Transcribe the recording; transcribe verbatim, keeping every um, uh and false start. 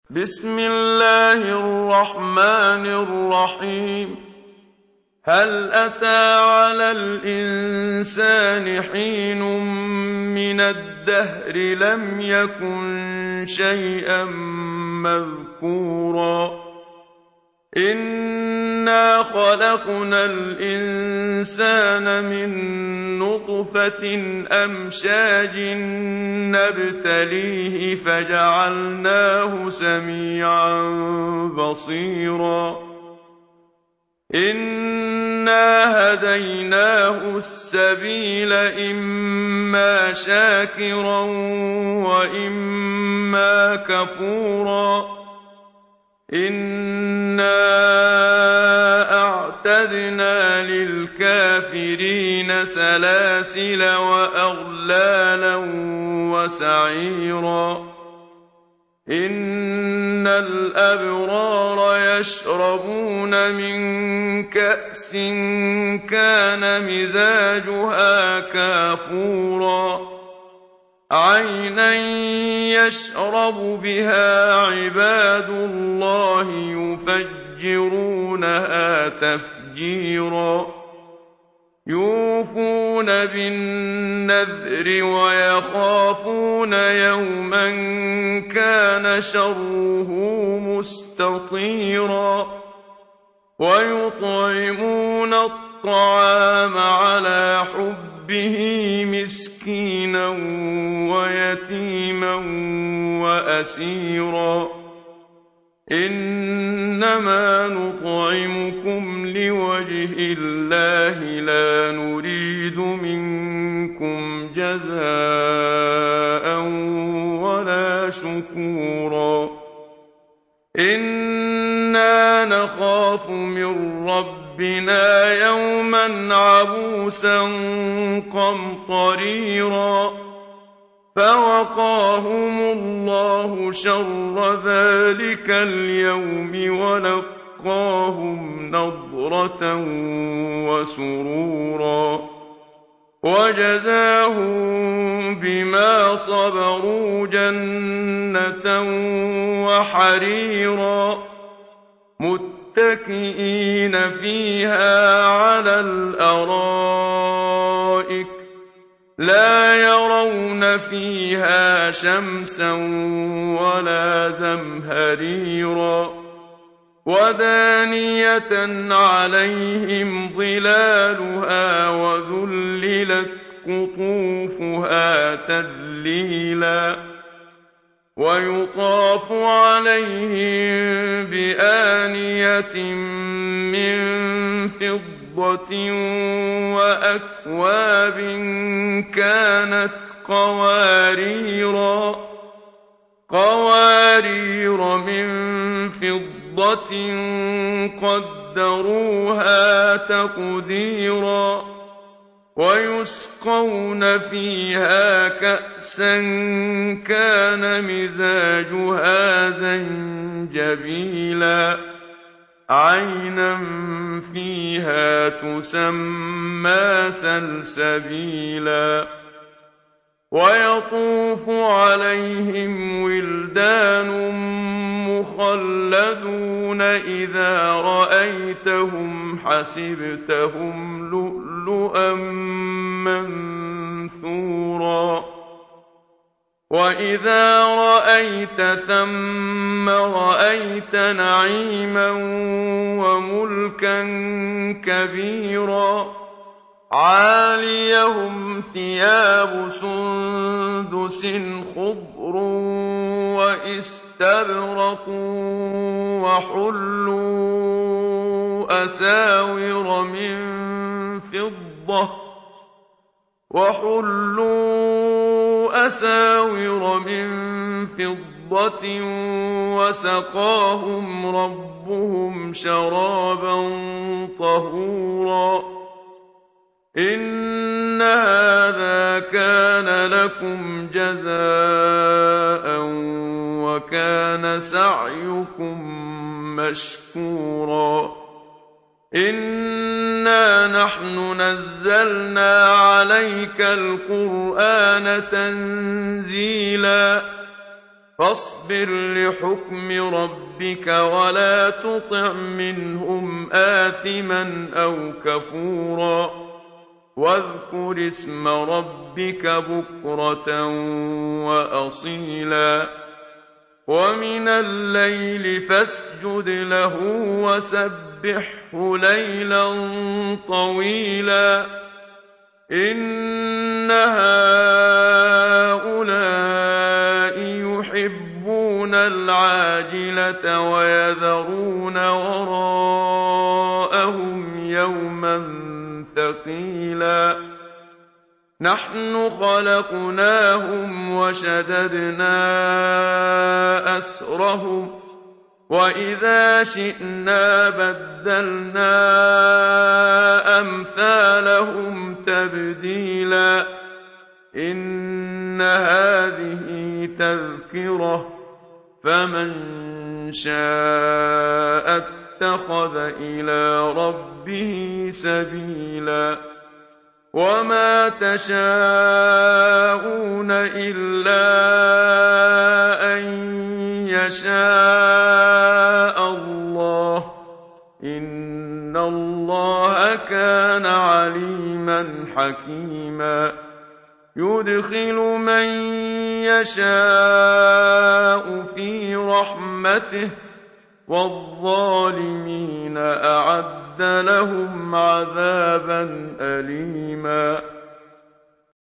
بسم الله الرحمن الرحيم هل أتى على الإنسان حين من الدهر لم يكن شيئا مذكورا إنا خلقنا الإنسان من نطفة أمشاج نبتليه فجعلناه سميعا بصيرا إنا هديناه السبيل إما شاكرا وإما كفورا إنا أعتدنا للكافرين سلاسل وأغلالا وسعيرا إن الأبرار يشربون من كأس كان مزاجها كافورا عينا يشرب بها عباد الله يفجرونها تفجيرا يوفون بالنذر ويخافون يوما كان شره مستطيرا ويطعمون الطعام على حبه مسكينا ويتيما وأسيرا إنما نطعمكم لوجه الله لا نريد منكم جزاء ولا شكورا إنا نخاف من ربنا يوما عبوسا قمطريرا فوقاهم الله شر ذلك اليوم ولقاهم نضرة وسرورا وجزاهم بما صبروا جنة وحريرا متكئين فيها على الأرائك لا يرون فيها شمسا ولا زمهريرا ودانية عليهم ظلالها وذللت قطوفها تذليلا ويطاف عليهم بآنية من فضة وأكواب كانت قواريرا قوارير من فضة قدروها تقديرا ويسقون فيها كأسا كان مزاجها زنجبيلا عينا فيها تسمى سلسبيلا ويطوف عليهم ولدان مخلدون إذا رأيتهم حسبتهم لؤلؤا منثورا وإذا رأيت ثم رأيت نعيما وملكا كبيرا عاليهم ثياب سندس خضر واستبرق وحلوا أساور من فضة وحلوا أساور من فضة وسقاهم ربهم شرابا طهورا إن هذا كان لكم جزاء وكان سعيكم مشكورا إنا نحن نزلنا عليك القرآن تنزيلا فاصبر لحكم ربك ولا تطع منهم آثما أو كفورا واذكر اسم ربك بكرة وأصيلا ومن الليل فاسجد له وسبحه ليلا طويلا إن هؤلاء يحبون العاجلة ويذرون وراءهم يوما ثقيلا نحن خلقناهم وشددنا أسرهم وإذا شئنا بدلنا أمثالهم تبديلا إن هذه تذكرة فمن شاء اتخذ إلى ربه سبيلا وما تشاءون إلا أن يشاء الله إن الله كان عليما حكيما يدخل من يشاء في رحمته والظالمين أعد لهم عذابا أليما